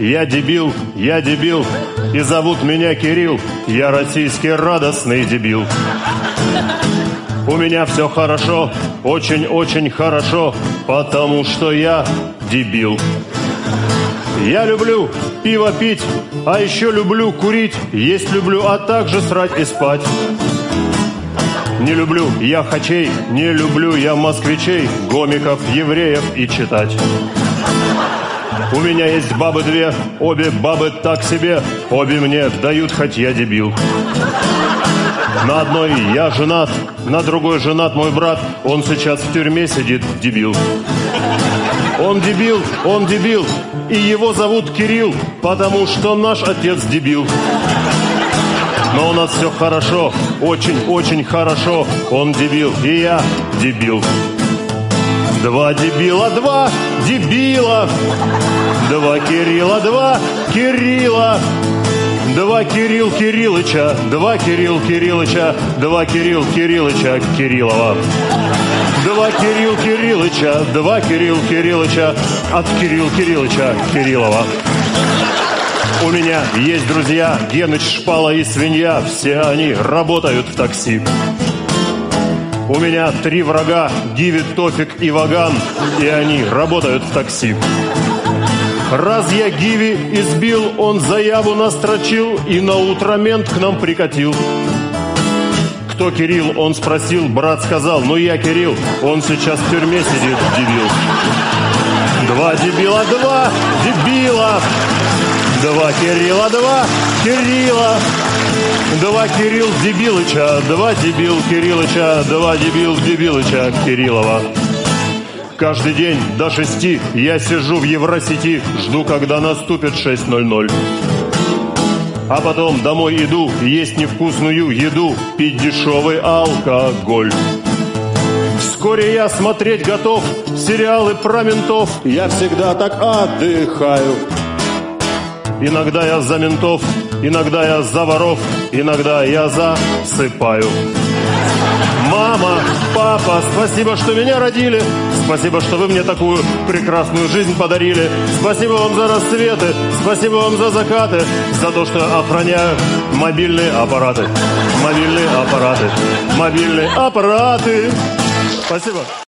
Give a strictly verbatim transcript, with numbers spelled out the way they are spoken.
я дебил, я дебил, и зовут меня Кирилл, я российский радостный дебил. У меня все хорошо, очень-очень хорошо, потому что я дебил. Я люблю пиво пить, а еще люблю курить, есть люблю, а также срать и спать. Не люблю я хачей, не люблю я москвичей, гомиков, евреев и читать. У меня есть бабы две, обе бабы так себе, обе мне дают, хоть я дебил. На одной я женат, на другой женат мой брат, он сейчас в тюрьме сидит, дебил. Он дебил, он дебил, и его зовут Кирилл, потому что наш отец дебил. Но у нас все хорошо, очень-очень хорошо, он дебил, и я дебил. Два дебила, два дебила, два Кирилла, два Кирилла, два Кирилл Кириллыча, два Кирилл Кириллыча, два Кирилл Кириллыча Кириллова. Два Кирилл Кириллыча, два Кирилл Кириллыча от Кирилл Кириллыча Кириллова. У меня есть друзья, Геныч, Шпала и Свинья, все они работают в такси. У меня три врага, Гиви, Тофик и Ваган, и они работают в такси. Раз я Гиви избил, он заяву настрочил, и на утро мент к нам прикатил. Кто Кирилл, он спросил, брат сказал, ну я Кирилл, он сейчас в тюрьме сидит, дебил. Два дебила, два дебила, два Кирилла, два Кирилла, два Кирилл Дебилыча, два дебил Кириллыча, два дебил Дебилыча Кириллова. Каждый день до шести я сижу в Евросети, жду, когда наступит шесть ноль ноль. А потом домой иду, есть невкусную еду, пить дешевый алкоголь. Вскоре я смотреть готов сериалы про ментов, я всегда так отдыхаю. Иногда я за ментов, иногда я за воров, иногда я засыпаю. Мама, папа, спасибо, что меня родили. Спасибо, что вы мне такую прекрасную жизнь подарили. Спасибо вам за рассветы, спасибо вам за закаты, за то, что охраняю мобильные аппараты. Мобильные аппараты, мобильные аппараты. Спасибо.